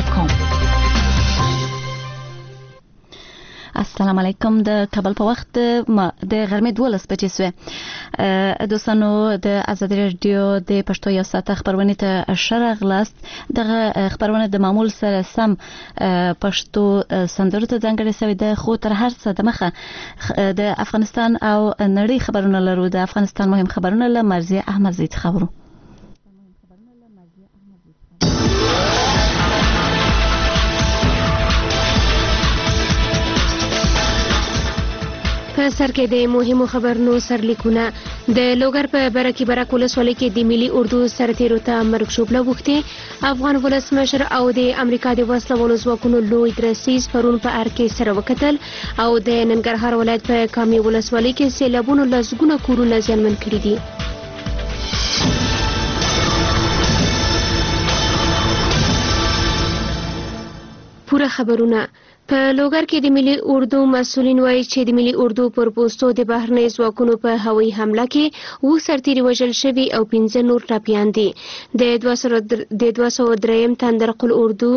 www.habertavisa.com. السلام علیکم. د کابل په وخت د غرمې 12 بجې سوې. دوستانو د ازادي رادیو د پښتو یو ساعت خبرونه ته شرغلاست. دغه خبرونه د معمول سره سم پښتو سندرو ته ځانګړې شوې ده، خو تر هر څه د مخه د افغانستان او نړۍ خبرونه لرو. د افغانستان مهم خبرونه له مرزیه احمدزی څخه خبرو. په سر کې د مهمو خبرونو سرلیکونه. د لوګر په برکي برک ولسوالۍ کې د ملي اردو سرتیرو ته مرګ ژوبله وغوښتې. افغان ولسمشر او د امریکا د وسلوالو ځواکونو لوی درسیز پرون په ار کې سره وکتل او د ننګرهار ولایت په کامې ولسوالۍ کې سیلابونو لسګونه کورونه زیانمن کړي دي. پوره خبرونه. په لوګر کې د ملي اردو مسؤلین وایي چې د ملي اردو پر پوستو د بهرنۍ ځواکونو په هوایي حمله کې 7 سرتیري وژل شوي او 15 نور ټپیان دي. د 203 تندرقل اردو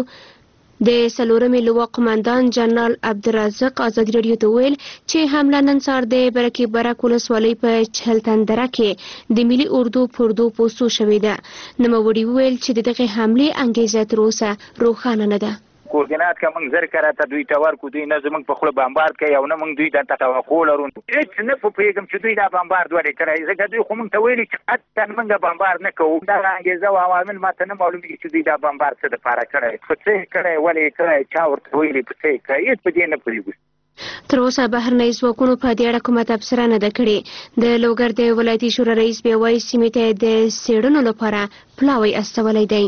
د سلورمې لواء قماندان جنرال عبدالرزاق ازادي رادیو ته ویل چې حمله نن سهار د برکي برک ولسوالۍ په چهلتندره کې د ملي اردو پردو پوستو شوې ده. نوموړي وویل چې د دغه حملې انګیزه تر اوسه روښانه نه ده. کوردینات که موږ زر کړه ته دوی ته ورکو، دوی نه زموږ په خوله بمبارد کوي او نه موږ دوی ته توقع لرو. هېڅ نه پوهېږم چې دوی دا بمبارد ولې کړی، ځکه دوی خو موږ ته ویلي چې قطعا موږ بمبارد نه کوو. دغه انګېزه او عوامل ماته نه معلومېږي چې دوی دا بمبارد څه دپاره کړی، په څه یې کړی، ولې یې کړی، چا ورته ویلي، په څه یې کړی، هېڅ په دې نه پوهېږو. تر اوسه بهرنۍ ځواکونو په دې اړه کومه تبصره نه ده کړې. د لوګر د ولایتي شورا رئیس بیا وایي سیمې ته د څېړنو لپاره پلاوی استولی دی.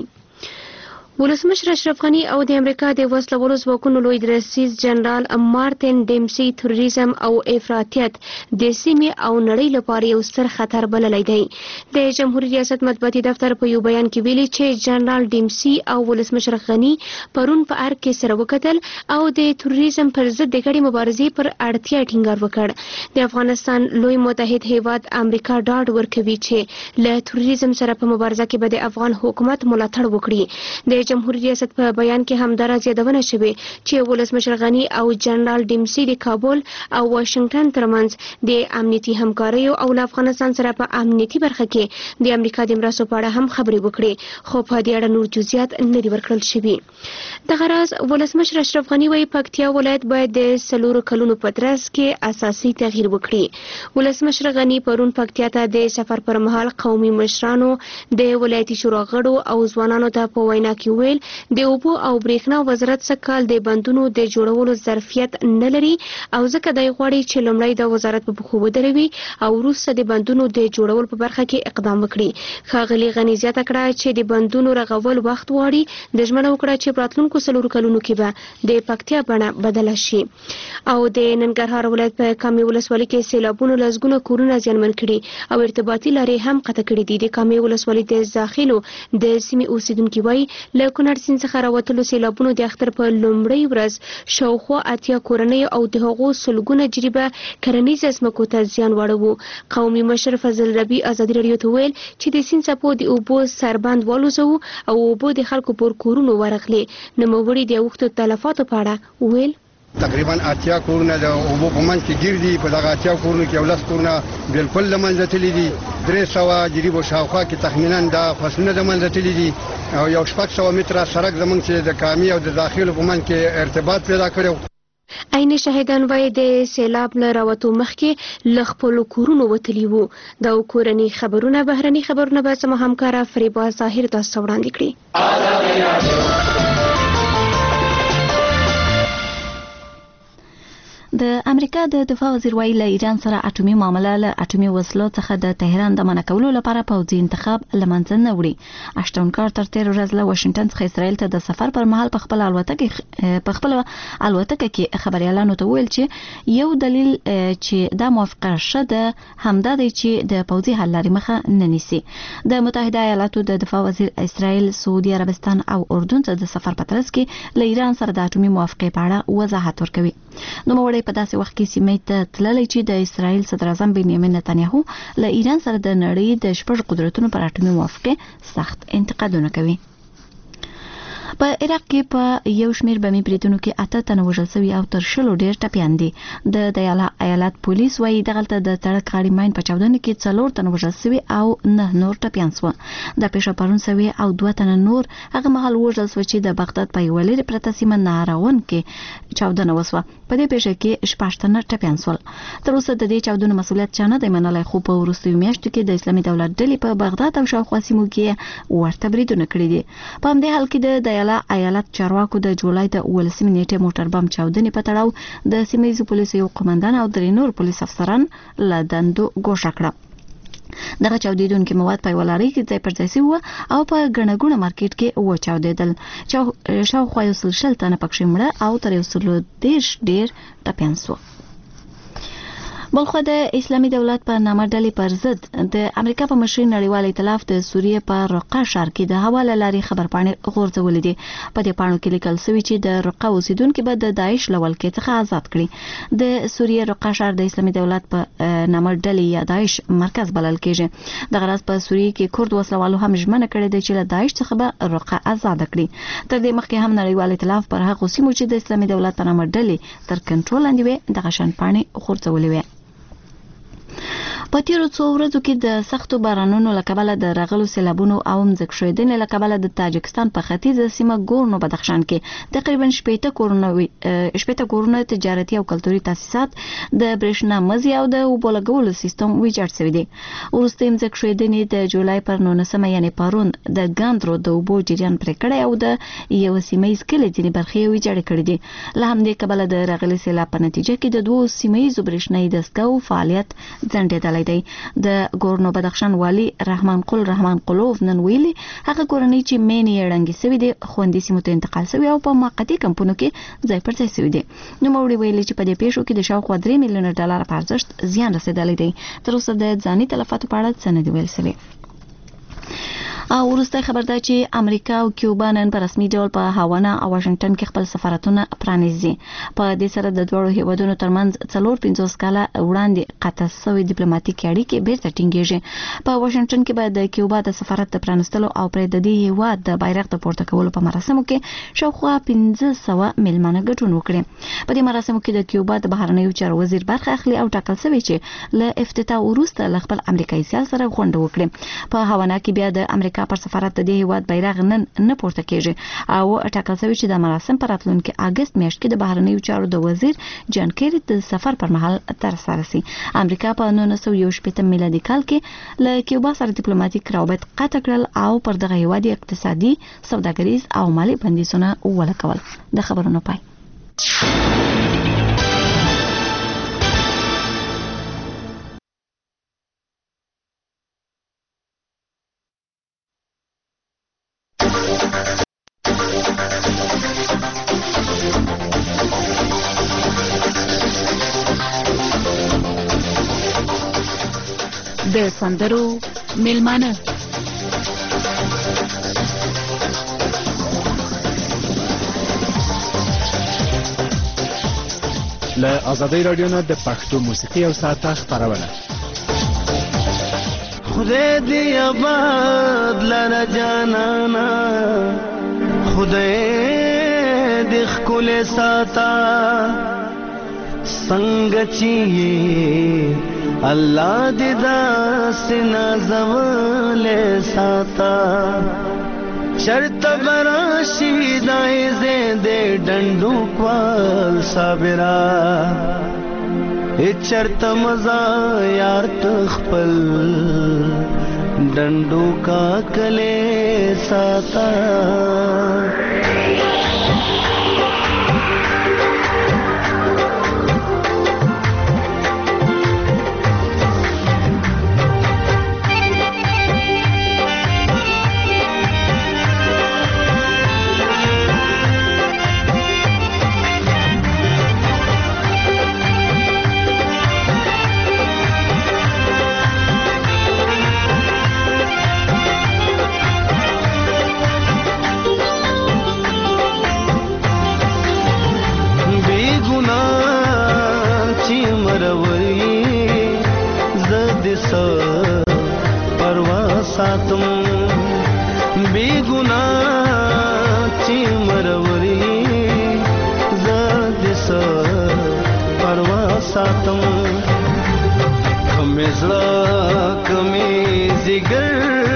ولسمشر اشرف غني او د امریکا د وسلوالو ځواکونو لوی درسیز جنرال مارتن ډیمسي تروریزم او افراطیت د سیمې او نړۍ لپاره یو ستر خطر بللی دی. د جمهوریت ریاست مطبوعاتي دفتر په یو بیان کې ویلي چې جنرال ډیمسي او ولسمشر غني پرون په ارګ کې سره وکتل او د تروریزم پر ضد د ګډې مبارزې پر اړتیا ټینګار وکړ. د افغانستان لوی متحد هیواد امریکا ډاډ ورکوي چې له تروریزم سره په مبارزه کې به د افغان حکومت ملاتړ وکړي. د جمهوریت ریاست په بیان کې همدارا یادونه شوې چې ولسمشر غني او جنرال ډیمسي د کابل او واشنگټن ترمنځ د امنیتي همکاریو او له افغانستان سره په امنیتي برخه کې د امریکا د مرستو په اړه هم خبرې وکړي، خو په دې اړه نور جزئیات نه دي ورکړل شوي. دغه راز ولسمشر اشرف غني وایي پکتیا ولایت باید د 4 کلونو په ترڅ کې اساسي تغییر وکړي. ولسمشر غني پرون پکتیا ته د سفر پر مهال قومي مشرانو د ولایتي شورا غړو او ځوانانو ته په وینا کې ویل د اوبو او برېښنا وزارت سکهال د بندونو د جوړولو ظرفیت نه لري او ځکه دی غواړي چې لومړی د وزارت په پښو ودروي او وروسته د بندونو د جوړولو په برخه کې اقدام وکړي. ښاغلي غني زیاته کړه چې د بندونو رغول وخت غواړي. د ژمنه وکړه چې په راتلونکو 4 کلونو کې به د پکتیا بڼه بدله شي. او د ننګرهار ولایت په کامې ولسوالۍ کې سیلابونو لسګونه کورونه زیانمن کړي او ارتباطي لارې هم قطع کړي دي. د کامې ولسوالۍ د داخلو د سیمې اوسیدونکي وایي له کونړ سیند څخه راوتلو سیلابونو د اختر په لومړۍ ورځ شاوخوا 80 کورنۍ او د هغو سلګونه جریبه کرنیزه ځمکو ته زیان واړوه. قومي مشر فضل ربی ازادي رادیو ته ویل چې د سیند څپو د اوبو سربند والوزو او اوبو د خلکو پر کورونو ورغلي. نوموړي د اوښتو تلفاتو په اړه ویل تقریبا 80 کورونه د اوبو په منځ کې ګیر دي. په دغه 80 کورونو کې 10 کورونه بالکل له منځه تللي دي. 300 جریبو شاوخوا کې تخمینا د فصلونه د منځه تللي دي او یو 600 متره سړک زموږ چې د کامې او د داخلو په منځ کې ارتباط پیدا کړو. عین شاهدان وایي د سیلاب نه راوتو مخکې له خپلو کورونو وتلي وو. دا کورني خبرونه بهرني خبرونه به زموږ همکاره فریبا ظاهر تاسو وړاندې کړي. د امریکا د دفاع وزیر ویل له ایران سره اټومي معامله له اټومي وسلو څخه د تهران د منع کولو لپاره پوځي انتخاب لمنځه نه وړي. اشتون کارټر تیر ورځ له واشنگټن څخه اسرائیل ته د سفر پر مهال په خپل الوتکه کې خبريالانو ته ویل چې یو دلیل چې دا موافقه شده همدا دی چې د پوځي حل لارې مخه نه نیسي. د متحده ایالاتو د دفاع وزیر اسرائیل، سعودي عربستان او اردن ته د سفر په ترڅ کې له ایران سره د اټومي موافقه په اړه وضاحت ورکوي. نو په داسې وخت کې سیمې ته تللی چې د اسرائیل صدر اعظم بنیامین نتنیاهو له ایران سره د نړۍ د شپږ قدرتونو پر اټومي موافقه سخت انتقادونه کوي. په عراق کې په یو شمېر بمي بریدونو کې 8 تنه وژل شوي او تر 10 ډېر ټپیان دي. د دیالا ایالت پولیس وايي دغلته د سړک غاړې ماین په چاودنه کې 4 تنه وژل شوي او 9 نور ټپیان شو. د پیښه پرون شوي او 2 تنه نور هغه مهال وژل شو چې د بغداد په یو لري پرته سیمه نهراون کې چاودنه وسوه. په دې پیښه کې 14 تنه ټپیان شول. تر اوسه د دې چاودنو مسؤلیت چا نه دی منلی، خو په وروستیو میاشتو کې د اسلامي دولت ډلې په بغداد او شاوخوا سیمو کې ورته بریدونه کړي دي. په همدې حال کې د دیالا ایالت چارواکو د جولای د 18 نیټې موټر بم چاودنې په تړاو د سیمه‌ییزو پولیسو یو قومندان او 3 نور پولیس افسران له دندو ګوښه کړه. دغه چاودیدونکي مواد په ولاري کې ځای پر ځای شوي او په ګڼه مارکیټ کې وچاودېدل. شاوخوا 100 تنه پکښې مړه او تر 130 ډېر ټپیان شو. بلخو د اسلامي دولت په نامه ډلې پر ضد د امریکا په مشرۍ نړیوال ائتلاف د سوریې په رقه ښار کې د هوا له لارې خبرپاڼې غورځولې دي. په دې پاڼو کې لیکل شوي چې د رقه اوسیدونکي به د داعش له ولکې څخه آزاد کړي. د سوریې رقه ښار د اسلامي دولت په نامه ډلې یا داعش مرکز بلل کېږي. دغه راز په سوریې کې کورد وسلوالو هم ژمنه کړې ده چې له داعش څخه به رقه آزاد کړي. تر دې مخکې هم نړیوال ائتلاف پر هغه سیمو چې د اسلامي دولت په نامه ډلې تر کنټرول لاندې وي دغه شان پاڼې غورځولې وي. په تیرو څو ورځو کې د سختو بارانونو له کبله د راغلو سیلابونو او ځمکښویدنې له کبله د تاجکستان په ختیځه سیمه ګورنو بدخشان کې تقریبا 80 کورونه تجارتي او کلتوري تاسیسات د برېښنا مزي او د اوبو لګولو سیستم ویجاړ شوی دی. وروستۍ ځمکښویدنې د جولای پر 19 یعنی پرون د ګاندرو د اوبو جریان پرې کړی او د یو سیمه‌ییز کلي ځینې برخې ویجاړې کړې دي. له همدې کبله د راغلي سیلاب په نتیجه کې د 2 سیمه‌ییزو برېښنايي دستګاو فعالیت ځنډېدلی دی. د ګورنو بدخشان والی رحمان قلوف نن ویلي هغه کورنۍ چې مینې یې ړنګې شوي دي خوندي سیمو ته انتقال شوي او په موقتي کمپونو کې ځای پر ځای شوي دي. نوموړي ویلي چې په دې پیښو کې د شاوخوا 3 میلیونه ډالر په ارزښت زیان رسېدلی دی. تر اوسه د ځاني تلفاتو په اړه څه نه دي ویل شوي. او وروسته خبر ده چې امریکا او کیوبا نن په رسمي ډول په هاوانا او واشنگټن کې خپل سفارتونه پرانیزي. په دې سره د دوه هیوادونو ترمنځ 4-5 کاله وړاندې قطع شوی ډیپلوماټیک اړیکې بیرته ټینګېږي. په واشنگټن کې به د کیوبا د سفارت د پرانستلو او پرې د دې هیواد د بیرغ د پورته کولو په مراسمو کې شاوخوا 1500 میلمانه ګډون وکړي. په دې مراسمو کې د کیوبا د بهرنیو چارو وزیر برخه اخلي او ټاکل شوی چې له افتتاح وروسته له خپل امریکایي سیال سره غونډه وکړي. په هاوانا کې بیا د امریکا پر سفارت د هیواد بیرغ نن نه پورته کېږي او ټاکل شوی چې د مراسم پر راتلونکي اگست میاشت کې د بهرنیو چارو د وزیر جان کیری د سفر پر مهال ترسره شي. امریکا په 1918 میلادي کال کې له کیوبا سره ډیپلوماټیک روابط قطع کړل او پر دغه هیواد اقتصادي، سوداګریز او مالی بندیزونه ولګول. د خبرونو پای. د سندرو میلمانه له آزادۍ رادیو نه د پښتو موسیقي او ساعته خپرونه. خدای دې آباد لره جانانا، خدای دې ښکلی ساته څنګه چې الله دې داسې نازولی ساته چرته به راشي دای زیندې ډنډو کوال صابره چرته مزه یار ته خپل ډنډو کاکلی ساته. ساتم کمی زړه کمی زیګر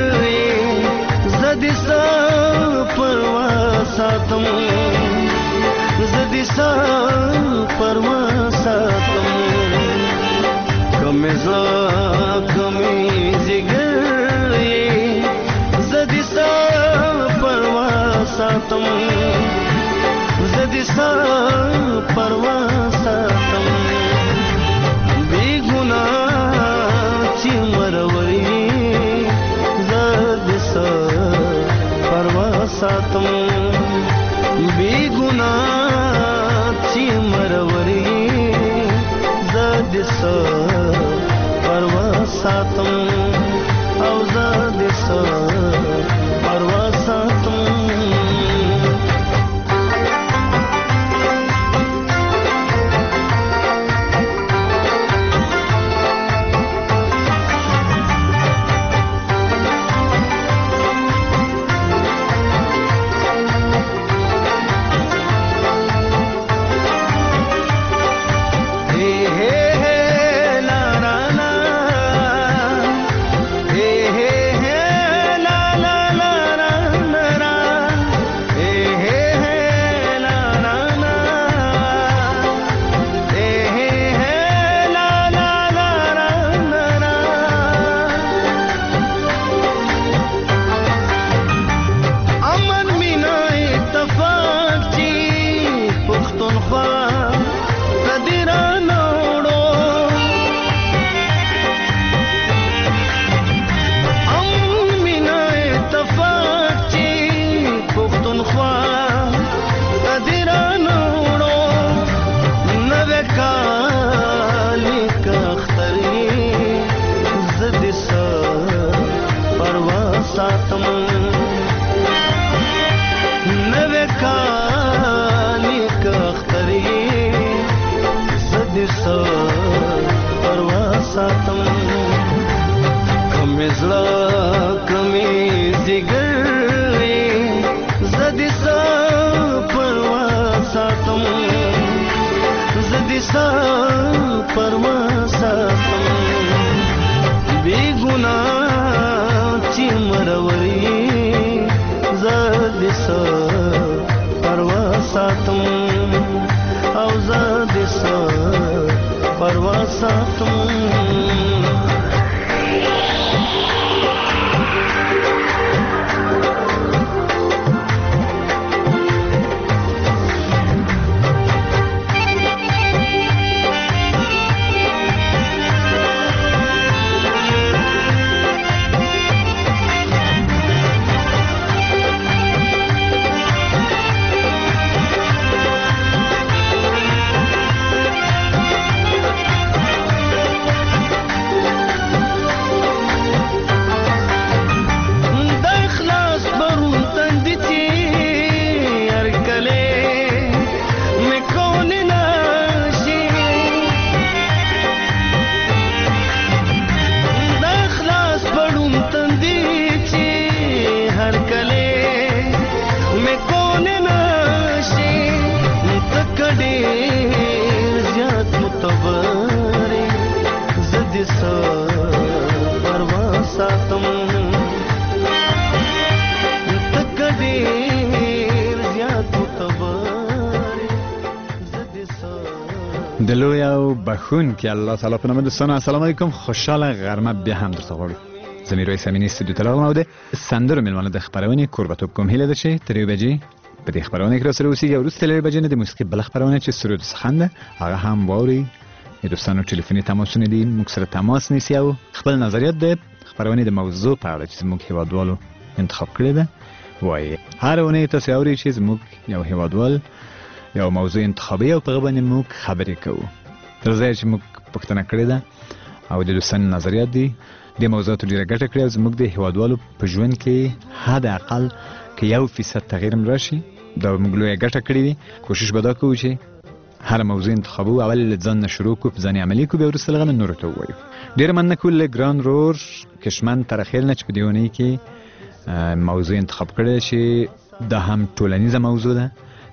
زدي سا پروا ساتم زدي سا پروا ساتم کمی زړه کمی زیګر زدي سا پروا ساتم زدي سا پروا ساتم بی گناہ چی مروري زدي سا پروا ساتم بی گناہ چی مروري زدي سا پروا ساتم او زدي سا پروا ساتم دلوی او بخون که الله تعالی په نامه دوستان السلام علیکم خوشحال غرمه بیا هم در تغوړو زمیروی سامینی استودیو تلاغ ماوده سندر میلمانه د خبرونه کوربتوب کوم هیله ده چې تریو بجې په دې خبرونه کې را سره اوسېږي او وروسته له بجې نه د موسیقي بل خبرونه چې سرود سخنده هغه هم واوري دوستانو ټلیفوني تماسونه دي موږ سره تماس نیسي او خپل نظریات د خبرونه د موضوع په اړه چې موږ هیوادوالو انتخاب کړی ده وایي هر اونۍ تاسو اوري چې موږ یو هیوادوال یو موضوع انتخابي او په هغه باندې موږ خبرې کوو تر ځای چې موږ پوښتنه کړې ده او د دوستانو نظریات دي د موضوعاتو ډېره ګټه کړې او زموږ د هیوادوالو په ژوند کې حد اقل که 1% تغییر هم راشي دا موږ لویه ګټه کړې وي کوشش به دا کوو چې هر موضوع انتخابو اول له ځان نه شروع کړو په ځان عملي کړو بیا وروسته له هغه نورو ته ووایو ډېره مننه کوو له ګران رور کشمن ترخیل نه چې په دې اونۍ کې موضوع انتخاب کړی چې دا هم ټولنیزه موضوع ده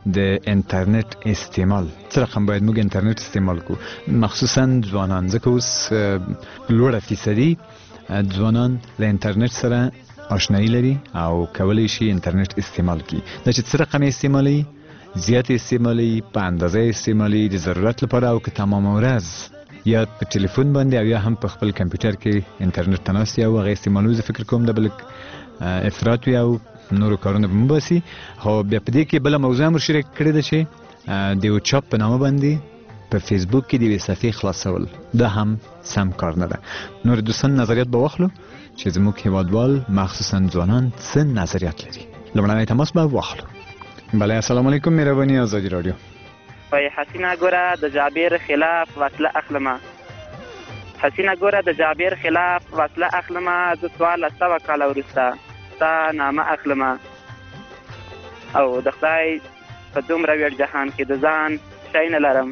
د انټرنیټ استعمال. څه رقم باید موږ انټرنیټ استعمال کو، مخصوصا ځوانان، ځکه اوس لوړه فیصدي ځوانان له انټرنیټ سره آشنایی لري او کولی شي انټرنیټ استعمال کړي. دا چې څه رقم استعمالي، زیات استعمالي، په اندازه استعمالي، د ضرورت لپاره، او که تمام ورځ یا په ټلیفون باندې او یا هم په خپل کمپیوټر کې انټرنیټ ته ناست او هغه استعمالوي. زه فکر کوم د بل افراط وي او نورو کارونه به مباسي. خو بیا په دې کې بله موضوع هم شریک کړې ده چې د یو چاپ په نامه باندې په فیسبوک کې د یوې صفحې خلاصول، دا هم سم کار نه ده. نور دوستان نظریات به واخلو چې زموږ هیوادوال مخصوصا ځوانان څه نظریات لري. لومړنی تماس به واخلو. بله، السلام علیکم، مهرباني آزادي رادیو. وای حسینه ګوره د جابر خلاف وسله اخلمه، حسینه ګوره د جابر خلاف وسله اخلمه، زه 1400 کاله وروسته ستا نامه اخلمه، او د خدای په دومره ویړ جهان کې د ځان شی نه لرم،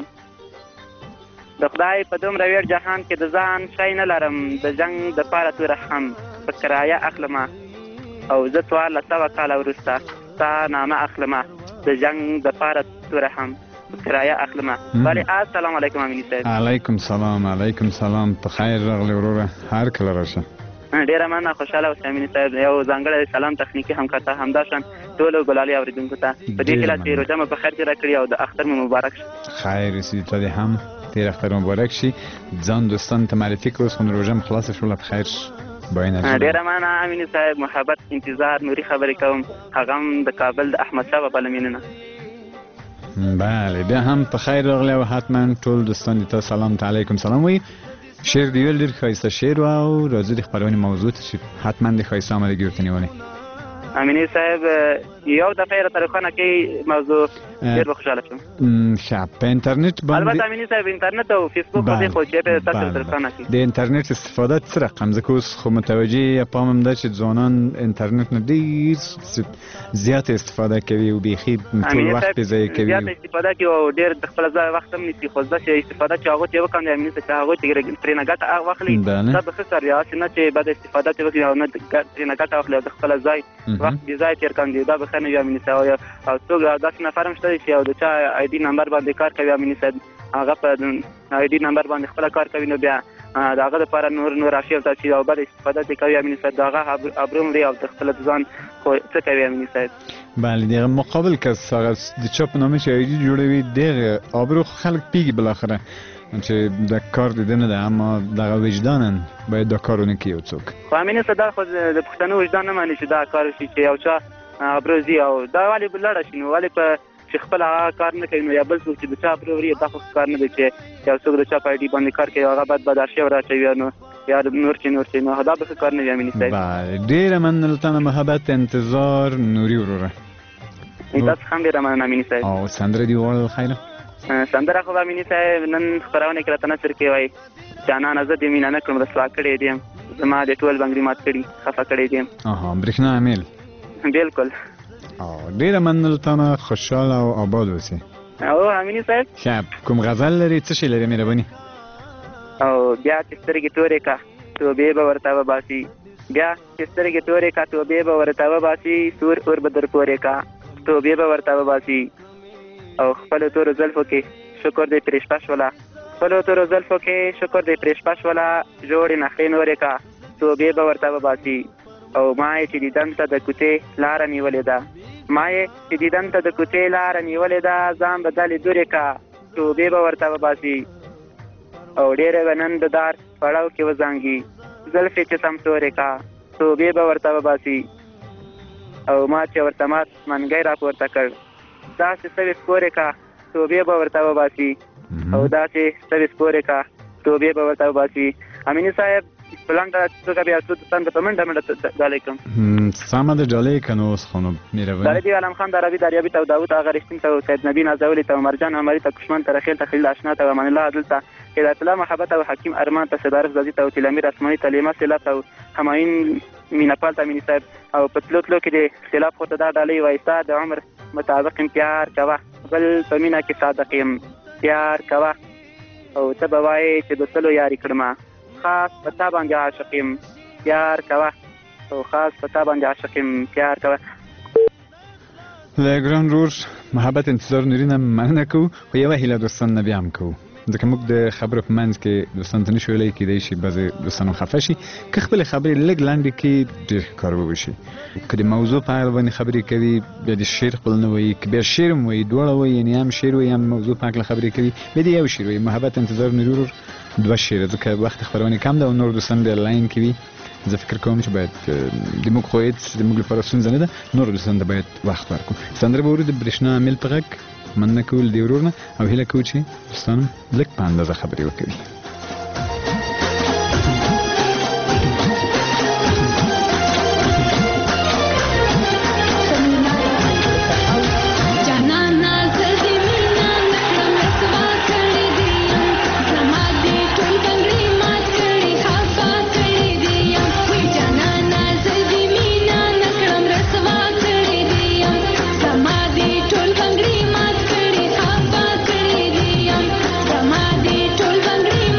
د خدای په دومره ویړ جهان کې د ځان شی نه لرم، د جنگ د پاره توره هم په کرایه اخلمه، او زه 1400 کاله وروسته ستا نامه اخلمه، د جنگ د پاره توره هم کرایه اخلمه. بله، السلام علیکم امینی صاحب. علیکم سلام. علیکم سلام. په خیر راغلی وروره، هر کله راشه. ډیره مننه، خوشحاله اوسئ امینی صاحب. یو ځانګړی سلام تخنیکي همکار ته، همداشان ټولو ګلالي اورېدونکو ته په دې هیله چې روژه مو په خیر تېره کړي او د اختر مو مبارک شي. خیر رسیدي، ته دې هم تېر اختر مبارک شي. ځان دوستانو ته معرفي کړو، اوس خو روژه م خلاصه شوله، په خیر با انرژي. ډیره مننه امینی صاحب، محبت، انتظار، نوري خبرې کوم، هغه هم د کابل د احمدشاه بابا له مینې نه. بله، بیا هم په خیر راغلی او حتما ټول دوستان دې ته سلام علیکم سلام وایي. شعر دې ویل ډېر ښایسته شعر و او راځو د خپرونې موضوع ته چې حتما د ښایسته عملګي ورته نیولې. امینی صاحب یو دفعه یې راته روښانه کړئ موضوع، ډېر به خوشحاله شم. ښه، په انټرنیټ باندې البته امینی صاحب انټرنیټ او فیسبوک باندې خو چې به تاسو ته روښانه کړي د انټرنیټ استفاده څه رقم، ځکه اوس خو متوجه پام هم ده چې ځوانان انټرنیټ نه ډېر زیات استفاده کوي او بیخي ټول وخت یې ضایع کوي. زیات استفاده کوي او ډېر د خپل ځای وخت هم نیسي، خو زده چې استفاده چې هغوی ته یې وکړم د امیني صاحب چې هغوی ترې نه ګټه واخلي، دا به ښه کار وي. هسې نه چې بده استفاده ترې وکړي او نه ترې نه ګټه واخلي او د خپل ځای وخت بې ځایه تېر کړي، دا به ښه نه وي امیني صاحب. او څوک داسې نفر هم شته چې او د چا آی ډي نمبر باندې کار کوي امیني صاحب، هغه په آی ډي نمبر باندې خپله کار کوي، نو بیا د هغه دپاره نور اشیاء ته چې او بده استفاده ترې کوي امیني صاحب، د هغه ابرو مري او د خپله د ځان خو څه کوي امیني صاحب. بله، دغه مقابل کس هغه د چا په نامه چې آی ډي جوړوي، دغه ابرو خلک پیږي بالاخره چې د کار د ده نه ده، اما دغه وجدانن باید دا کار ونه کړي یو څوک. خو امیني صاحب دا خو د پښتنو وجدان نه مني چې دا کار وشي چې یو چا ابروزي او دا ولې لړه شي، نو ولې په چې خپل هغه کار نه کوي، نو یا بل څوک چې د چا ابروري دا خو کار نه دی چې یو څوک د چا په آی ډي باندې کار کوي هغه بد اشیاء راچوي، نو یا نور چې نو دا به کار نه وي امیني صاحب. بله، ډېره مننه له محبت، انتظار، نوري وروره. تاسو هم ډېره مننه امیني صاحب. او سندره دې وویل خیره؟ سندره خو امیني صاحب نن خپرونه کې راته نثر کې وایي جانانه زه دې مینه نه کړم رسوا کړی دې یم، زما د ټول بنګړي مات کړي خفه کړی دې یم. برېښنا امیل بالکل. ډېره مننه له خوشحاله او آباد اوسئ. او امیني صاحب ښه، کوم غزل لري، څه شی لري مهرباني؟ او بیا چې سترګې تورې کا توبې به ورته وباسي، بیا چې سترګې تورې کا توبې به ورته وباسي، سور اور به در پورې کا توبې به ورته وباسي، او خپلو تورو زلفو کې شکر دې پرې شپه شوله، خپلو تورو زلفو کې شکر دې پرې شپه شوله، جوړې نخرې نورې کا توبې به ورته وباسي، او ما یې چې دیدن ته د کوڅې لاره نیولې ده، ما یې چې دیدن ته د کوڅې لاره نیولې ده، ځان به دلې دورې کا توبې به ورته وباسي، او ډېرې به نن د دار پړاو کې وزانګي، زلفې چې سم تورې کا توبې به ورته وباسي، او ما چې ورته مات منګی راپورته کړ، داسې سوې سپورې کا توبې به ورته وباسي، او داسې سوې سپورې کا توبې به ورته وباسي. امیني صاحب په لنډه توګه بیا څو تاسو ته منډه ډالۍ کوم. سمه ده، ډالۍ که نو اوس خو نو مهرباني. ډالۍ دې علم خان د عربي دریابي ته او داود آغا رښتین ته او سید نبي نازولي ته او مرجان عمري ته کشمن ته رخیل ته خلیل اشنا ته او امان الله عدل ته هدایت الله محبت او حکیم ارمان ته صدارف زازي ته او تلامیر اسماني ته لیما سیلاب ته او همایون میناپال ته امیني صاحب، او په تلو تلو کې د اختلاف خو ته دا ډالۍ وایي ستا د عمر مطابق یم پیار کوه، بل په مینه کې صادق یم پیار کوه، او ته به وایې چې د سلو یاري کړمه، خاص په تا باندې عاشق یم پیار کوه، او خاص په تا باندې عاشق یم پیار کوه. له ګران رور محبت انتظار نورینه مننه کوو خو یوه هیله دوستان نه بیا هم کوو ځکه موږ د خبرو په منځ کې دوستان ته نشو ویلی کیدای شي بعضې دوستان خفه شي که خپلې خبرې لږ لنډې کړي ډېر ښه کار به وشي که د موضوع په اړه باندې خبرې کوي بیا د شعر خپل نه وایي که بیا شعر هم وایي دواړه وایي یعنې هم شعر وایي هم موضوع په هکله خبرې کوي بیا د یو شعر وایي محبت انتظار نورور دوه شعره ځکه وخت خپرونې کم ده او نور دوستان بیا لاین کې وي زه فکر کوم چې باید د موږ خو هېڅ د موږ لپاره ستونزه نه ده نور دوستان ته باید وخت ورکړو سندره به ورو د برېښنا میل په غږ مننه کوو له دې ورور نه او هیله کوو چې دوستان هم لږ په اندازه خبرې وکړي Come on,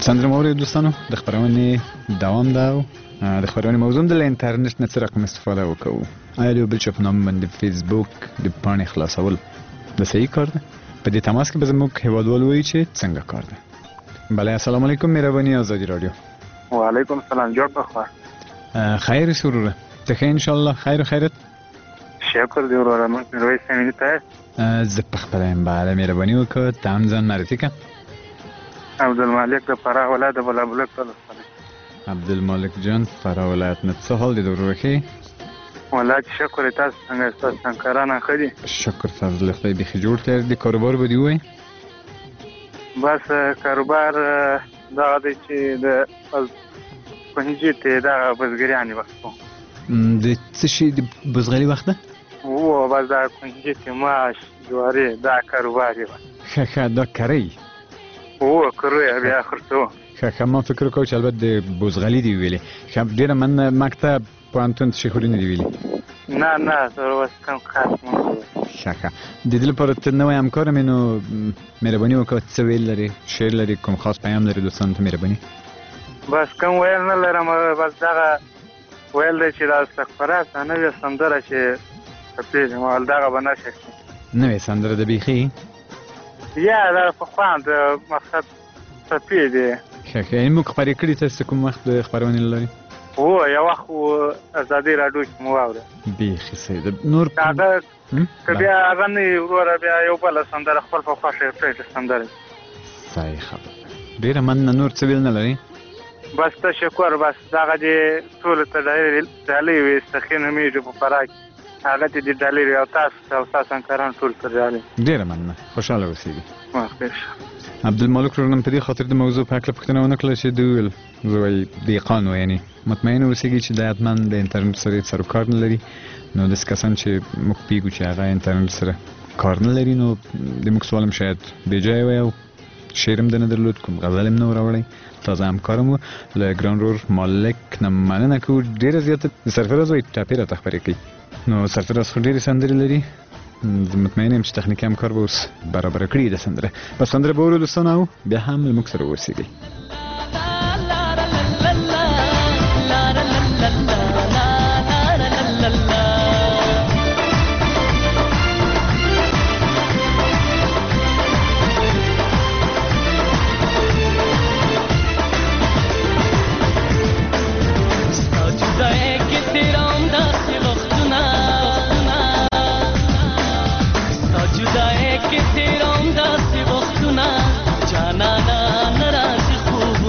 سندره مورد دوستانو د خبرونې دوام ده او د خبرونې موضوع د انټرنیټ نه څه رقم استفاده وکړو. آیا د بل چا په نام باندې فیسبوک د پاڼې خلاصول د صحیح کار ده؟ په دې تماس کې به زموږ هیوادوال وایي چې څنګه کار ده. بله السلام علیکم مهرباني آزادی رادیو. وعلیکم السلام جوړ بخوا. خیر سروره ته ښه ان شاء الله خیر و خیرت. شکر دی وروره موږ میرویس امینی ته زه په خپله یم. بله مهرباني وکړه ته هم ځان معرفي کړه. عبدالمالک د فراه ولایت د بلابلک ولسوالۍ. عبدالمالک جان فراه ولایت نه څه حال دی د وروره ښه یې؟ والله چې شکر یې تاسو څنګه ستاسو همکاران ښه دي؟ شکر فضل خدای بیخي جوړ کړ. د کاروبار به دې ووایي؟ بس کاروبار دغه دی چې د کنجي ته دغه بزګریانې وخت کوم. د څه شي د بزغلي وخت ده؟ و بس دا کنجي ته ماش جواري دا کاروبار یې ښه ښه دا کرئ؟ و کرو یې بیا خرڅو. ښه ما فکر وکړ چې البته د بزغلي دې ویلې. ښه ډېره مننه مکتب پوهنتون شیخوري نه دې ویلې؟ نه زه اوس کم خاص نه. ښه د دې لپاره ته نوی همکار مې نو مهرباني وکړه څه ویل لرې شعر لرې کوم خاص پیام لرې دوستانو ته مهرباني؟ بس کوم ویل نه لرم بس دغه ویل دی چې دا استغفاره نوې سندره چې پېژنم دغه به نشي. نوې سندره د بیخي یا دا پخوا د مقصد څپې دی. ښه یعنې موږ خپرې کړي تاسو کوم وخت د خپرونې له لارې؟ هو یو وخت ازادي راډیو کې مو واوره بیخي صحیح ده. نور هغه که بیا هغه نه وي وروره بیا یو بله سندره خپل په خوښه پرېږده سندره. صحیح خبره ډېره مننه. نور څه ویل نه لرې؟ بس تشکر. بس دغه دې ټولو ته ډالۍ وي سخي نومېږي په فراه کې هغه ته دې ډالۍ وي او تاسو او ستاسو همکاران ټول ته ډالۍ. ډېره مننه خوشحاله اوسېږي. مخکې عبدالمالک ورنم په دې خاطر د موضوع په هکله پوښتنه ونه کړله چې دوی ویل زه وایي دهقان و یعنې مطمئن اوسېږي چې دا حتما د انټرنټ سره سر و کار نه لري. نو داسې کسان چې موږ پوهېږو چې هغه انټرنټ سره کار نه لري نو د موږ سوال هم شاید بېجایه وی او شعر هم د نه درلود کوم غزل هم نه و راوړی. تازه همکارم و له ګران رور مالک نه مننه کوو. ډېره زیاته د سرفراز وایي ټاپې راته خپرې کوي. نو سرفراز خو ډېرې سندرې لري. زه مطمئن یم چې تخنیکي همکار به اوس برابره کړي د سندره. بس سندره به ورو دوستانو او بیا هم له موږ سره اوسېږئ. جانا نا ناراض خوب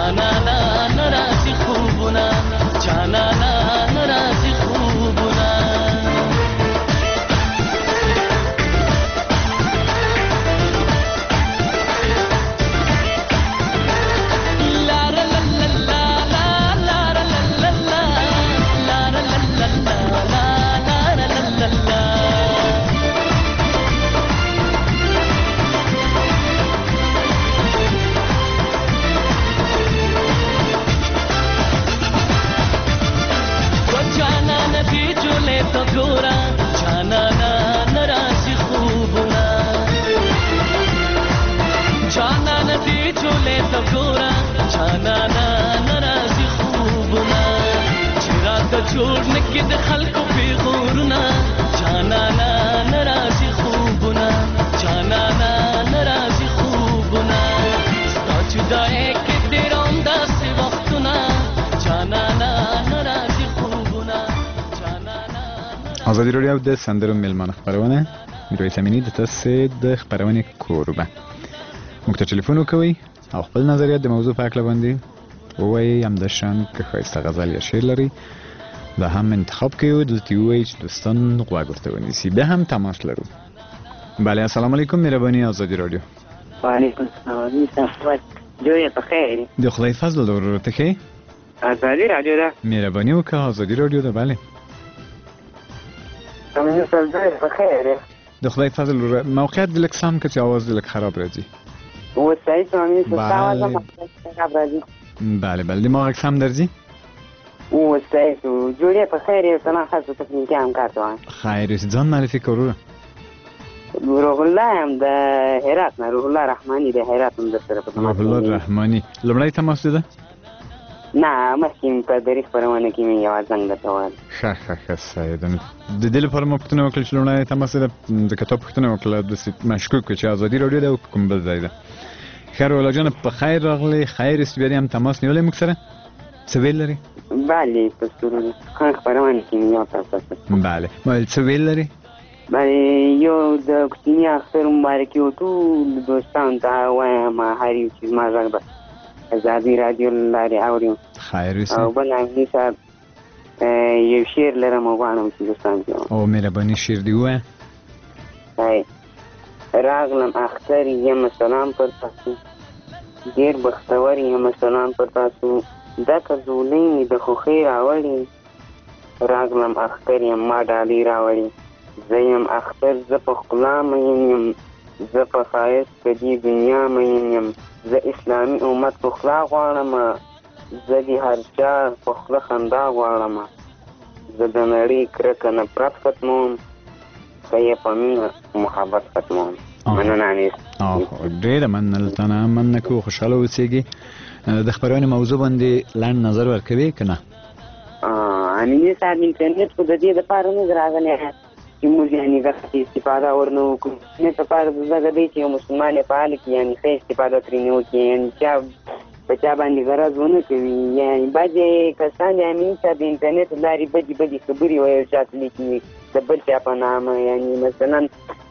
جانانا نرازی خوبونه جانانا نرازی خوبونه گورا جانانا نرازی خوبونا جانانا دی جوله تو گورا جانانا نرازی خوبونا چرا تو جوړ نکې د خلکو پیغورنا جانانا نرازی خوبونا جانانا نرازی خوبونا ستا جدای کې ډېروم داسې وختونه جانانا نرازی خوبونا ازادي راډیو د سندرو میلمانه خبرونه میرویس امینی د تاسو د خبرونه کوربه موږ ته ټلیفون وکوي او خپل نظریات د موضوع په اړه باندې وایي هم د شان که خاصه غزل یا شعر لري دا هم انتخاب کوي دلته وایي چې دوستان غوږ ورته ونیسي بیا هم تماس لرو بله السلام علیکم مهرباني ازادي راډیو وعلیکم السلام جوړه په خیر د خدای فضل ورته کې ازادي راډیو ده مهرباني وکړه ازادي راډیو ده بله د خدای فضل موقعیت د لک سم که چې आवाज د لک خراب راځي و صحیح تمامي ستاسو خراب راځي بله بله ما سم درځي و صحیح جوړه په خیر یو څنګه خاصه تکنیکی هم کارته خیر ځان معرفي کړو روح الله هم د هرات نه روح الله رحماني د هرات هم د سره په روح الله رحماني لمړی تماس ده نه مخکې په دریخ پرونه کې مې یو ځنګ درته وویل ښه سید د دې لپاره مو پوښتنه وکړه چې لومړی تماس د کتاب پوښتنه وکړه داسې مشکوک چې ازادي راډیو ده او کوم بل ځای ده خیر ولا جان په خیر راغلی خیر استبیادي هم تماس نیولی موږ سره څه ویل لري بله په ستورو خبرونه کې مې یو تاسو بله ما څه ویل لري بله یو د کوچني اختر مبارکي و ټول دوستانو ته وایم هر یو چې زما غږ به ازادي راډیو لارې اوریم خیر اوسې او بل امني صاحب یو شعر لرم او غواړم چې دوستان کې او مهرباني شعر دی ووایه راغلم اختر یم سلام پر تاسو ډېر بختور یم سلام پر تاسو دا کزولۍ مې د خوښۍ راوړې راغلم اختر یم ما ډالۍ راوړې زه یم اختر زه په ښکلا مین یم زه په ښایست په دې دنیا مین یم زه اسلامي امت په خوله غواړم زه د هر چا په خوله خندا غواړم زه د نړۍ کرکه نفرت ختموم ښه یې په مینه محبت ختموم مننه انیس ډېره مننه له تا نه مننه کوو خوشحاله اوسېږي د خپرونې موضوع باندې لنډ نظر ورکوي که نه امیني صاحب انټرنېټ خو د دې دپاره نه دی راغلی چې موږ یعنې دغه استفاده ورنه وکړو انټرنېټ لپاره دغه دی چې یو مسلمان یې فعال کړي یعنې ښه استفاده ترېنه وکړي یعنې چا په چا باندې غرض ونه کوي یعنې بعضې کسان د امیني صاحب د انټرنېټ له لارې بدې خبرې ویل چاته لیکي د بل چا په نامه یعنې مثلا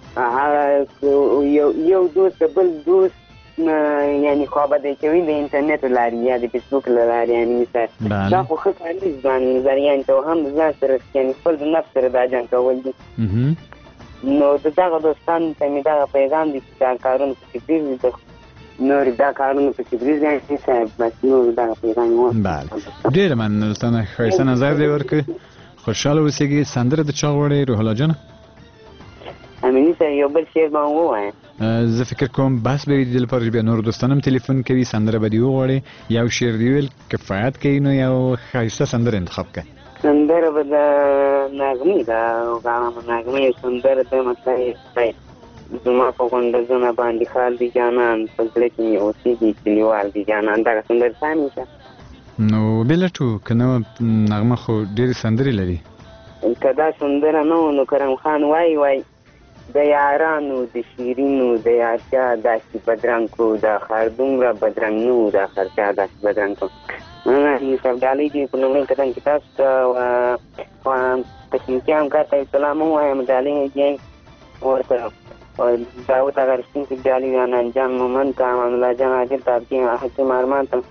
یو دوست د بل دوست یعنی خوابدی کوي د انټرنیټ لارې یا د فیسبوک لارې یعنی مثلا دا خو ښه کار نه ځان نظر یعنې ته هم ځان سره یعنې خپل د نفس سره دا جنګ کول دي نو د دغه دوستانو ته مې دغه پیغام دی چې دا کارونه پسې پرېږدي نور دا کارونه پسې پرېږدي صاحب بس نور دغه پیغام و بله ډېره مننه له نه ښایسته نظر دی ورکړې خوشحاله اوسېږي سندره د چا غواړې روح الله جانه امیني صاحب یو بل شعر به هم ووایم زه فکر کوم بحث به وي د دې لپاره چې بیا نور دوستان هم تلیفون کوي سندره به دې وغواړې یو شعر دې ویل کفایت کوي نو یو ښایسته سندره انتخاب کړه سندره به د نغمې ده غواړم نغمې سندره ده مطلب زما په غونډزونه باندې خال دی جانان په زړه کې مې اوسېږي کلیوال دی جانان دغه سندره سمې شه نو بېلټو که نه نغمه خو ډېرې سندرې لري که دا سندره نه و نو کرم خان وایي د یارانو د شیرینو د یارچا داسې بدرنګ کړو دا ښار دومره بدرنګ نه و دا خرچا داسې بدرنګ کړو یوسف ډالۍ دي په لومړي قدم کې تاسو ته تخنیکي همکار ته سلام هم وایم ډالۍ ګینګ ورته داود هغه رښتونکي ډالۍ انجام مومن ته امان الله جان عادل ته حکیم ارمان ته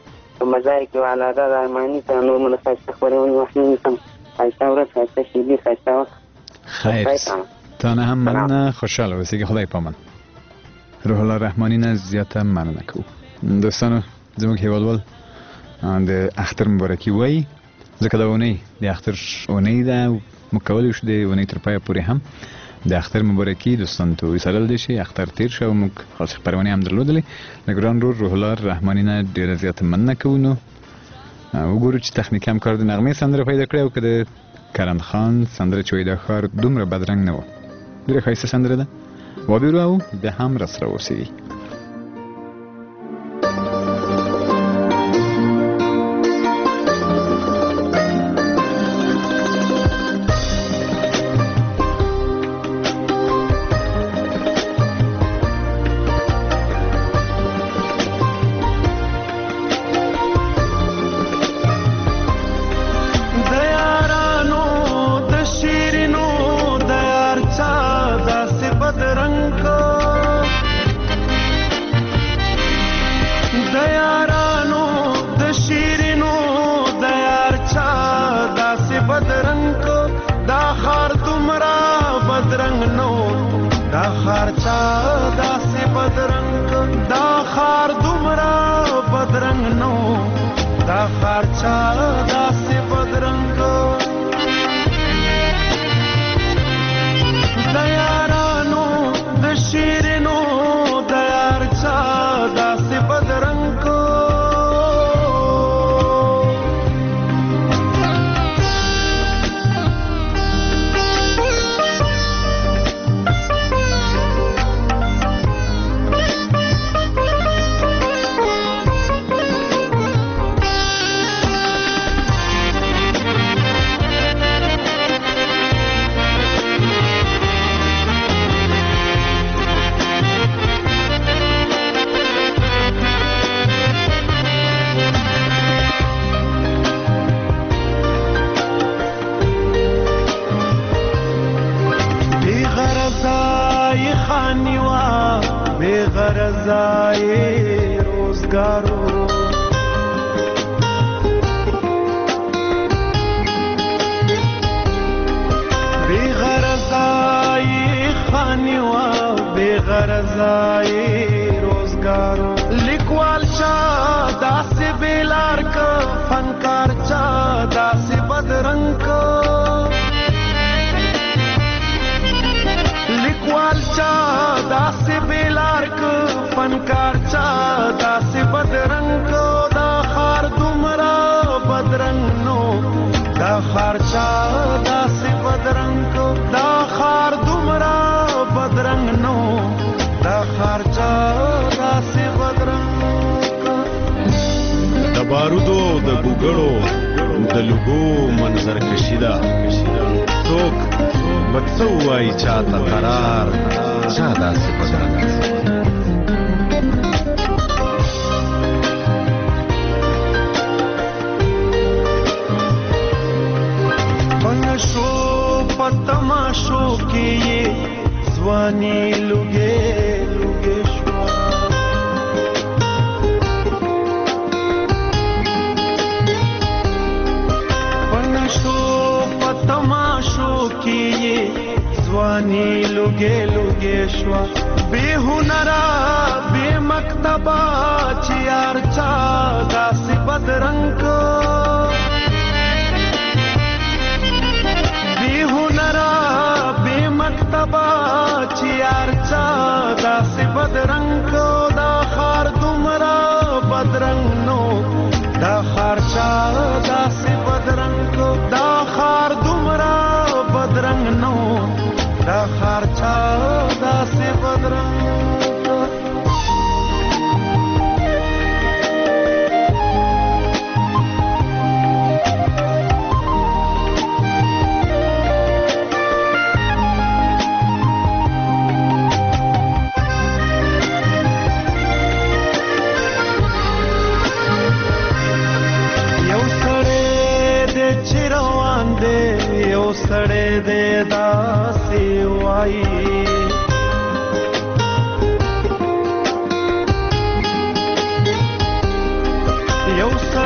په مزار کې والاده د ارماني ته نور مله ښایسته خپرونې واخلي سم ښایسته ورځ ښایسته شېبې ښایسته وخت خیر تا نه هم مننه خوشحاله اوسئ خدای پامان روح الله رحمانی نه زیاته مننه کوو دوستانو زموږ هیوادوال د اختر مبارکي وایي ځکه دا اونۍ د اختر اونۍ ده موږ کولی شو د اونۍ تر پایه پورې هم د اختر مبارکي دوستانو ته ویسالل دی چې اختر تیر شو او موږ خاصې خپرونې هم درلودلې د ګران رور روح الله رحمانی نه ډېره زیاته مننه کوو نو وګورو چې تخنیکي همکار د نغمې سندره پیدا کړې او که د کرند خان سندره چې وایي دا ښار دومره بدرنګ نه و ډېره ښایسته سندره ده وابیرو او بیا هم راسره اوسئ بارودو د ګوګړو د لوګو منظر کشیدا څوک بڅو وای چاته قرار چا داسې بدرنګ پنشو پتماشو کې ځواني لوګې لوګې شو تماشو کی ځواني لوګې لوګې شو به هنرا به مکتبا چې یار چا داسې بدرنګ به هنرا به مکتبا چې یار چا داسې بدرنګ دا خار دومره بدرنګ نو دا خار چا داسې بدرنګ دا خار دومره بدرنګ نو دا خار چا داسې بدرنګ سړې دې داسې وایي یو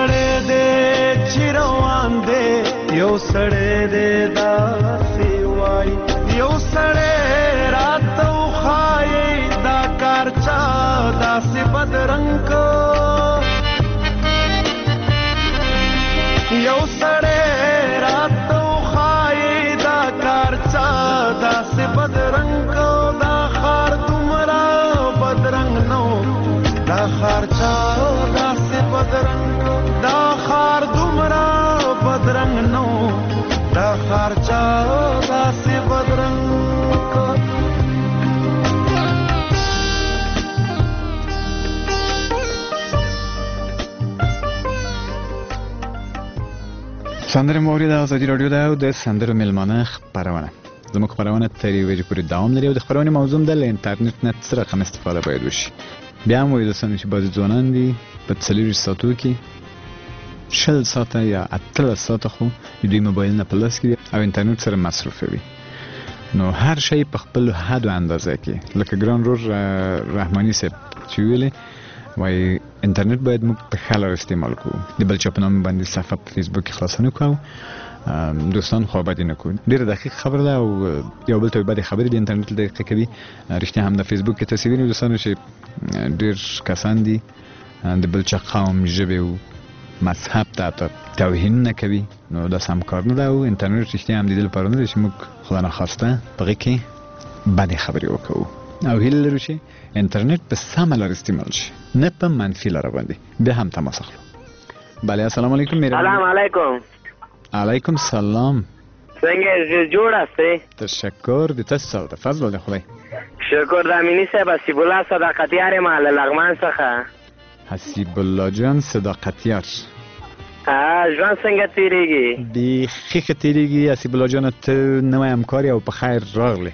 سړی دی داسې وایي یو سړی راته وښایي دا کار چا داسې بدرنګ کو یو سړی راته وښایي دا کار چا داسې بدرنګ کو دا ښار دومره بدرنګ نو دا ښار چا داسې بدرنګ کو دا ښار دومره بدرنګ نو دا ښار چا داسې بدرنګ کو سندره مورید آزادی رادیو ده او د سندرو میلمانه خپرونه زموږ خپرونه تر یوې ورځې پورې دوام لري او د خپرونې موضوع ده له انټرنیټ نه څه رقم استفاده باید وشي. بیا هم وایي دوستانو چې بعضې ځوانان دي په 40 ساعتو کې 60 ساعته یا 18 ساعته خو د دوی موبایلونه په لاس کې دي او انټرنیټ سره مصروفه وي. نو هر شی په خپل حد او اندازه کې لکه ګران رور رحماني صاحب چې ویلې وای انټرنیټ باید موږ په ښه لار استعمال کړو. د بل چا په نامه باندې صفحه په فیسبوک کې خلاصه نه کړو، دوستان خوابدي نه کړو. ډېره دقیق خبره ده او یو بل ته بدې خبرې د انټرنیټ دقیقه کوي. رښتیا هم د فیسبوک کې تاسو وینئ دوستانو چې ډېر کسان دي د بل چا قوم ژبې او مذهب ته توهین نه کوي. نو دا سم کار نه ده او انټرنیټ رښتیا هم د دې لپاره نه دی چې موږ خدا نخواسته په هغې کې بدې خبرې وکړو او هیله لرو چې انټرنیټ په سمه لار استعمال شي نه په منفي لار باندې. بیا هم تماس اخلو. بله السلام علیکم. سلام علیکم. علیکم سلام. څنګه جوړ هستې؟ تشکر د تاسو سره د فضل د خدای. شکر د امینی صاحب حسیب الله صداقتیار یم له لغمان څخه. حسیب الله جان صداقتیار. ژوند څنګه تیریږي؟ بیخي ښه تیریږي حسیب الله جان. ته نوی همکار یې او په خیر راغلی.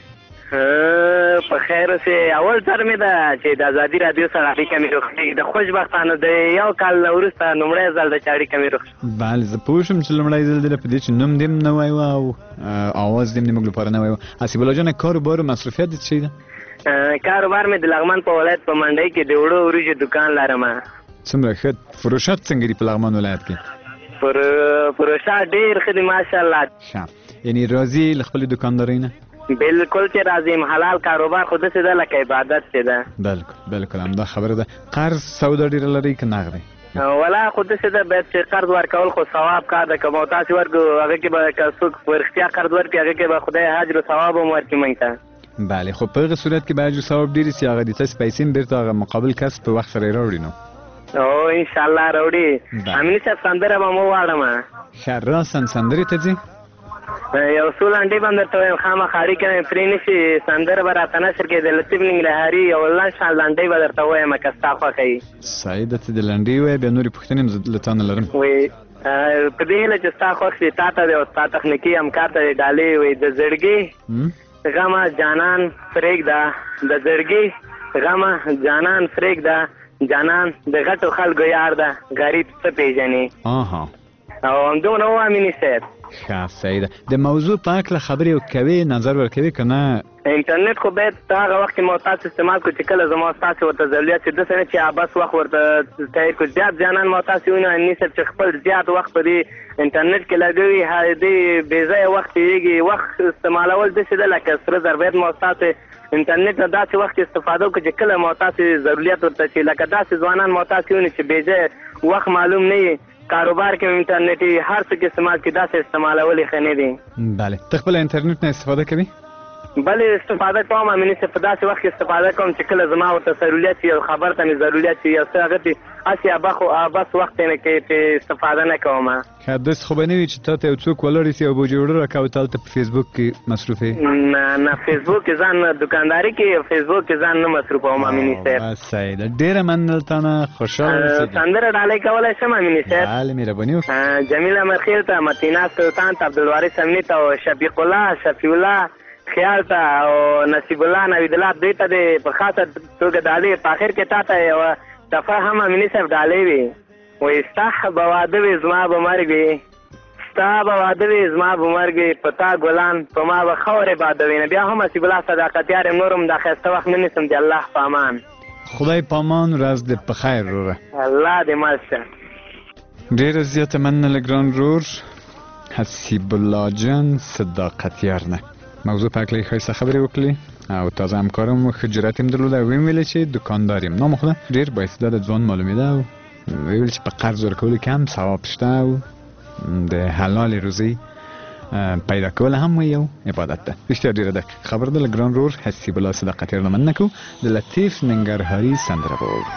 په خیر اوسې. اول ځل مې ده چې د ازادي راډیو سره اړیکه مې روغ د خوشبختانه د یو کال نه وروسته لومړی ځل ده چې اړیکه مې روغ. بله زه پوه شوم چې لومړی ځل دی په دې چې نوم دې هم نوی و او اواز دې هم د موږ لپاره نوی و. حسیب الله جانه کاروبار او مصروفیت دې څه ده؟ کاروبار مې د لغمان په ولایت په منډۍ کې د وړو وریجو دوکان لرم. څومره ښه. فروشات څنګه دي په لغمان ولایت کې؟ فروشات ډېر ښه دي ماشاءالله. ښه یعنې راضي له خپلې دوکاندارۍ نه؟ بالکل چې راځم. حلال کاروبار خو داسې ده لکه عبادت چې ده. بالکل بالکل همدا خبره ده. قرض سودا ډېره لرئ که نغدی؟ ولا خو داسې ده باید چې قرض ورکول خو ثواب کار ده. که مو تاسې ورکړو هغې کې به که څوک په رښتیا قرض ورکړي هغې کې به خدای اجر و ثواب هم ورکړي موږ ته. بله خو په هغه صورت کې به اجر ثواب ډېر سي هغه د تاسې پیسې هم بېرته هغه مقابل کس په وخت سره یې راوړي. نو او انشاءالله راوړي. امیني صاحب سندره به مو واړم. ښه راسن سندرې ته ځي؟ یو څو لنډۍ به هم درته وایم خامخا اړیکه مې پرې نه شي. سندره به راته نشر کړي د لطیف ننګرهاري یو شان لنډۍ به درته ووایم که ستا خوښه وي. صحیح ده. ته د لنډۍ ووایه بیا نورې پوښتنې هم زه له تا نه لرم. وایي په دې هیله چې ستا خوښ شي تا ته دی او ستا تخنیکي همکار ته دی ډالۍ وایي د زړګي غمه جانان پرېږده د زړګي غمه جانان پرېږده جانان د غټو خلکو یار ده غریب څه پېژنې. او همدومره و امیني صاحب. ښه صحیح ده. د موضوع په هکله خبرې کوې نظر ورکوې که نه؟ انټرنیټ خو باید هغه وخت کې محتاط استعمال کړو چې کله زما ستاسې ورته ضرورت چې داسې نه چې عبس وخت ورته تیر کړو. زیات جانان محتاط وینو امیني صاحب چې خپل زیات وخت په دې انټرنیټ کې لګوي دې بې ځایه وخت تېرېږي. وخت استعمالول داسې ده لکه سره زر باید محتاط انټرنیټ نه داسې وخت استفاده وکړو چې کله محتاط ضرورت ورته شي. لکه داسې ځوانان محتاط وینو چې بې ځایه وخت معلوم نه وي. کاروبار کې انټرنیټي هر څه کې استعمال کې داسې استعمالول ښه نه دي. بله ته خپل انټرنیټ نه استفاده کوي؟ بلې استفاده کوم امیني صاحب. په داسې وخت کې استفاده کوم چې کله زما ورته ضرورت وي او خبر ته مې ضرورت وي یو څه هغه ته هسې بس وخت یې نه کوي چې استفاده نه کوم. ښه داسې خو به نه وي چې تا ته یو څوک ولاړ شي او بوجې وړه راکړه او ته هلته په فیسبوک کې مصروف یې؟ نه فیسبوک کې ځان دوکانداري کې فیسبوک کې ځان نه مصروفوم امیني صاحب. صحیح ده. ډېره مننه له تا نه خوشحاله اوسېږم. سندره ډالۍ کولی شم امیني صاحب؟ بله مهرباني وکړه. جمیله مرخیل ته متینا سلطان ته عبدالوارث امني ته او شفیق الله شفیع الله خیال ته او نصیب الله نوید الله دوی ته د په خاصه توګه ډالۍ په اخر کې تا ته یوه دفعه هم امیني صاحب ډالۍ وي. وایي ستا به واده وي زما به مرګ وي ستا به واده وي زما به مرګ وي په تا ګلان په ما به خاورې بادوي. نه بیا هم حسیب الله صداقتیار یم. نور هم دا ښایسته وخت نه نیسم. د الله په امان. خدای په امان. ورځ دې په خیر وروره. الله دې مل شه. ډېره زیاته مننه له ګران ورور حسیب الله جان صداقتیار نه موضوع په اړه ښایسته خبرې وکړي او تازه همکارم ښه جرأت یې درلوده او ویل چې دکاندار یم نام خو ډېر بااستعداده ځوان معلومېده او ویل چې په قرض ورکولو کې هم ثواب شته او د حلال روزي پیدا کول هم یو عبادت ده. رښتیا ډېره دقیق خبر ده. له ګران رور حسیب الله صداقتیار نه مننه کوو. د لطیف ننګرهاري سندره به واورو.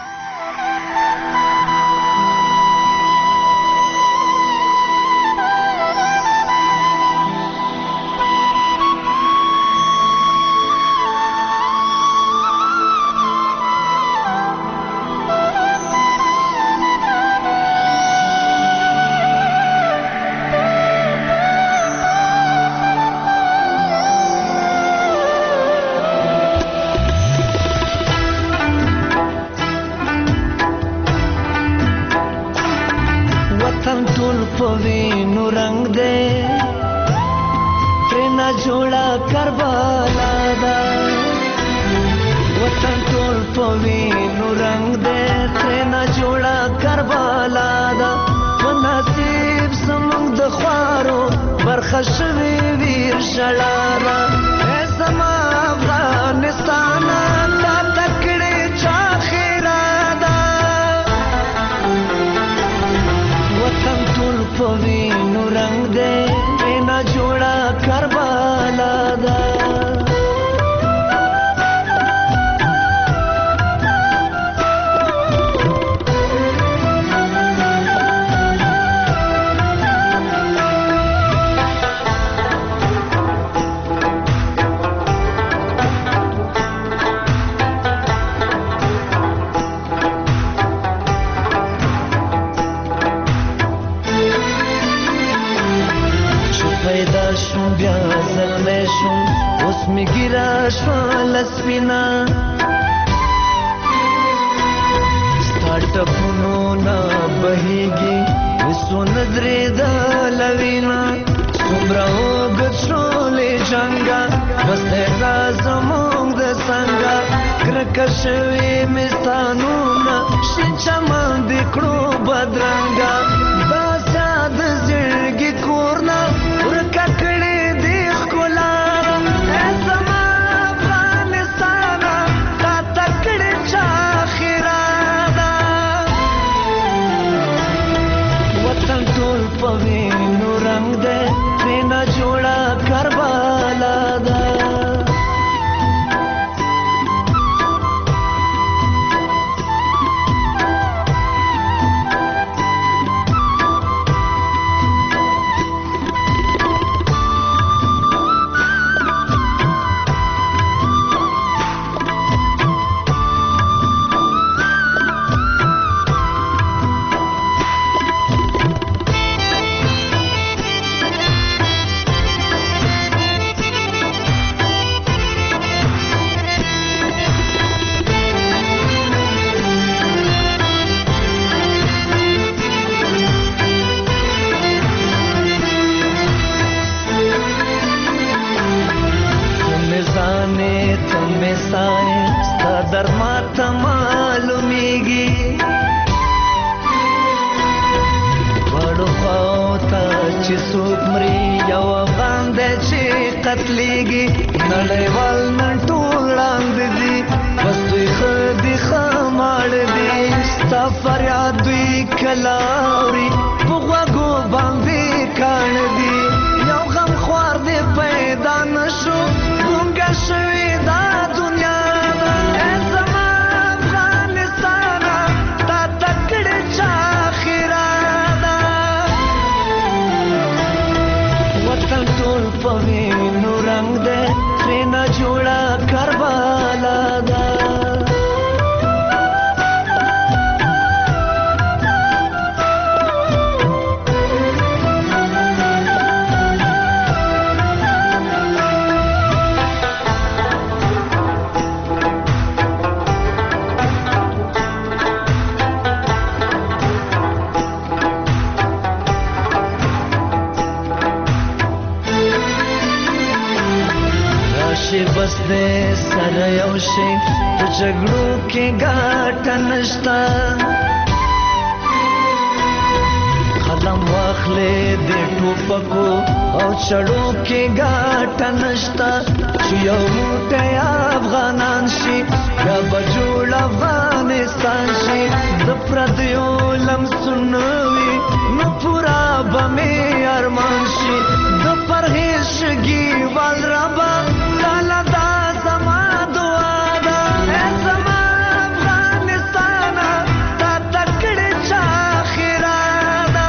پخلې د ټوپکو او چړو کې ګاټه نشتا چې یو موټی افغانان شي یا به جوړ افغانستان شي د پردیو لمسونه وي نو پوره به مې ارمان شي د پرهیز شګي وال ربه تاله دا زما دعا ده ای زما افغانستانه تا تکړې چا خیره ده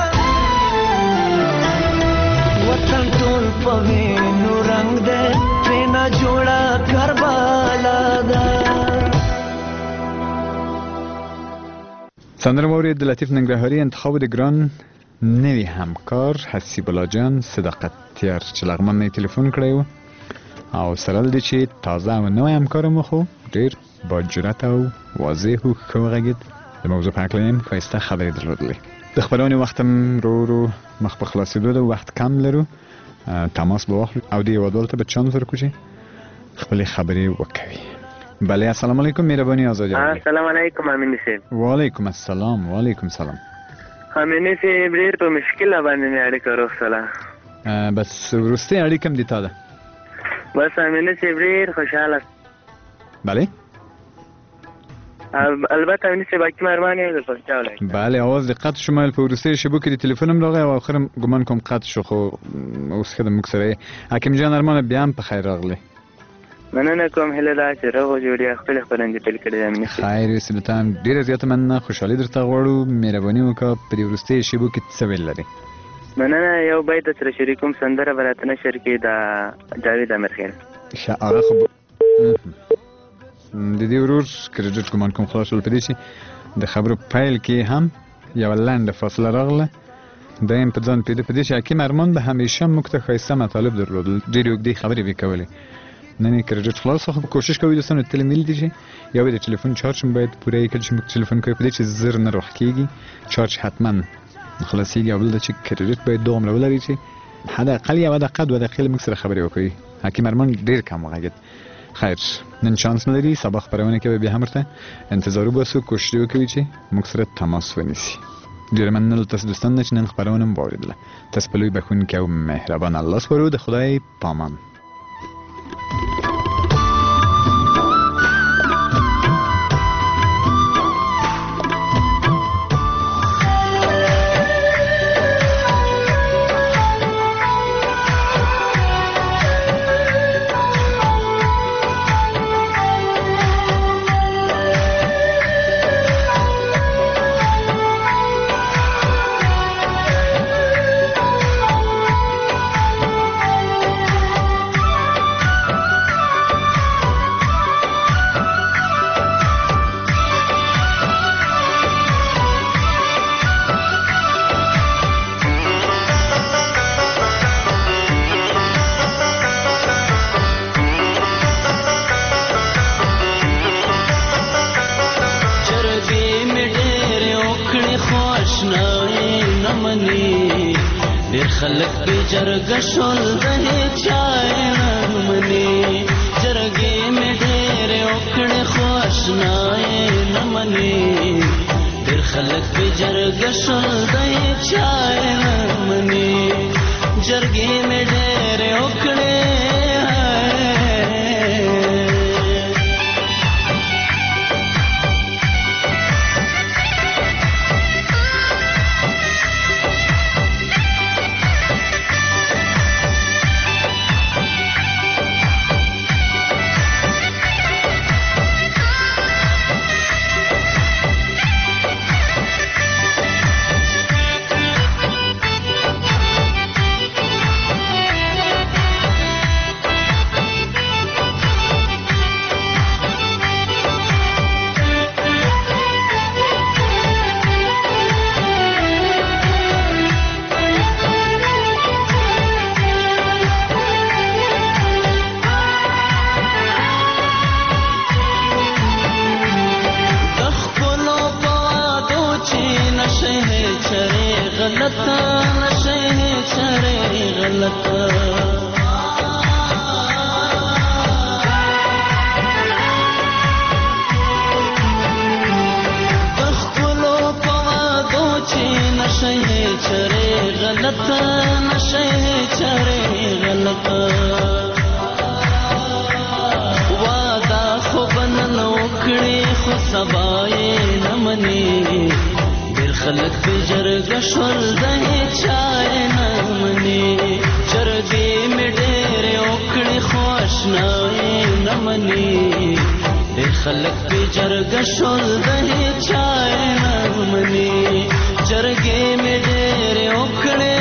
وطن ټول په وینو رنګ دی ترېنه جوړه کربلا ده. سندره مورد د لطیف ننګرهاري انتخاب د ګران نوی همکار حسیب الله جان صداقت تیار چې لغمن نه تلیفون کړی و او سره دی چې تازه او نوی همکار مو خو ډېر با جرأت او واضح او ښه وغږېد. د موضوع په هکله یې ښایسته خبرې درلودلې. د خپرونې وخت هم رو مخ په خلاصېدو ده، وخت کم لرو، تماس به واخلو او د هېوادوالو ته به چانس ورکړو چې خپلې خبرې وکوي. بله السلام علیکم مهرباني آزادی راډیو. السلام علیکم امینی صاحب. وعلیکم السلام. وعلیکم سلام. امینی صاحب ډېر په مشکله باندې مې اړیکه وروستله. بس وروستۍ اړیکه هم د تا ده؟ بس امینی صاحب ډېر خوشحاله. بله البته امینی صاحب حکیم ارمان یې درته چاولی. بله آواز دې قطع شو، ما په وروستیو شېبو کې د تلیفون هم راغی او اخر ګمان کوم قطع شو، خو اوس ښه ده موږ سره یې. حکیم جان ارمانه بیا هم په خیر راغلی. مننه کوم، هیله ده چې روغ او جوړې خپلې خپرندې پیل کړې ده امیني صاحب. خیر اوسې، له تا هم ډېره زیاته مننه، خوشحالي درته غواړو. مهرباني وکړه په دې وروستیو شېبو کې څه ویل لرې؟ مننه، یو بیت درسره شریکوم، سندره به راته نشر کړي د جاوید امیرخیل. هغه خو د دې ورور کریډټ ګمان کوم خلاص شول په دې چې د خبرو پیل کې هم یوه لنډه فاصله راغله. دا هم په ځان پیدا په دې چې حکیم ارمان به همیشه موږ ته ښایسته مطالب درلودل، ډېرې اوږدې خبرې به یې کولې. نن یې کریډټ خلاص خو کوشش کوي دوستانو تل میل دي چې یا د ټلیفون چارج هم باید پوره یې کړي چې موږ ټلیفون کوي په دې چې زر نه روښ کېږي، چارج حتما خلاصېږي. او بل دا چې کریډټ باید دومره ولري چې حداقل یوه دقیقه دوه دقیقې موږ سره خبرې وکړي. حکیم ارمان ډېر کم وغږېد. خیر نن چانس نه لري، سبا خپرونه کې به بیا هم ورته انتظار وباسو، کوشش وکوي چې موږ سره تماس ونیسي. ډېره مننه له تاسو دوستانو چې نن خپرونه مو واورېدله. تاسو په لوی بښونکي او مهربان الله سپارو. د خدای پامان. خلق به جرګه شول د هچای نمنې جرګې مې ډېر وکړې خو آشنای نمنې ډېر خلق به جرګه شول د هچای نمنې جرګې مې ډېر وکړې چرے غلط نشه چاره غلط وادا خو بنن وکړي خو سبای نمني ډېر خلک په جرګه شول د چای نمني جرګې مې ډېر وکړي خو آشنای نمني ډېر خلک په جرګه شول د چای نمني جرګې مې ډېر وکړي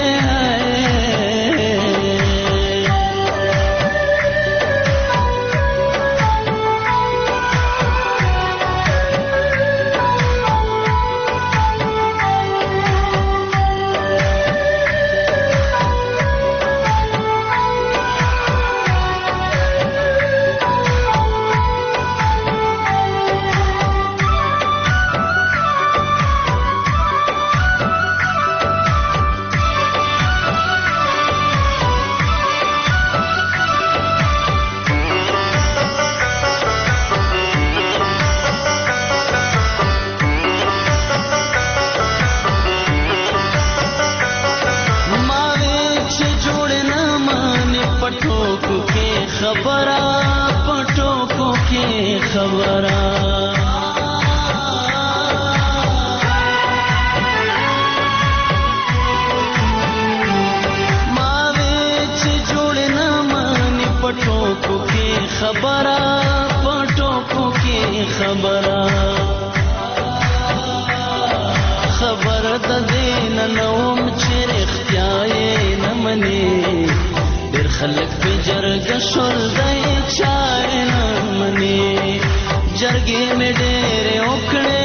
خبره پټوکو کې خبره ما وې چې جوړ نه مانی پټوکو کې خبره پټوکو کې خبره خبر د دین نوم چې اختیای نه مني ډېر خلک په جرګه شول د چای نمني جرګې مې ډېرې وکړې